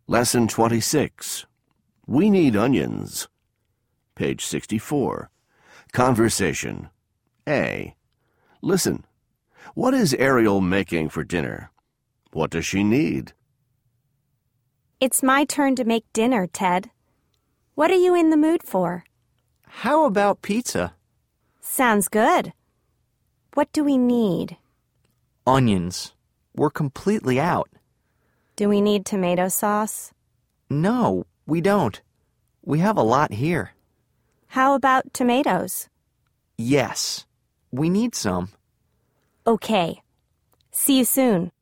Lesson 26. We need onions. Page 64. Conversation. A. Listen. What is Ariel making for dinner? What does she need? It's my turn to make dinner, Ted. What are you in the mood for? How about pizza? Sounds good. What do we need? Onions. We're completely out. Do we need tomato sauce? No, we don't. We have a lot here. How about tomatoes? Yes, we need some. Okay. See you soon.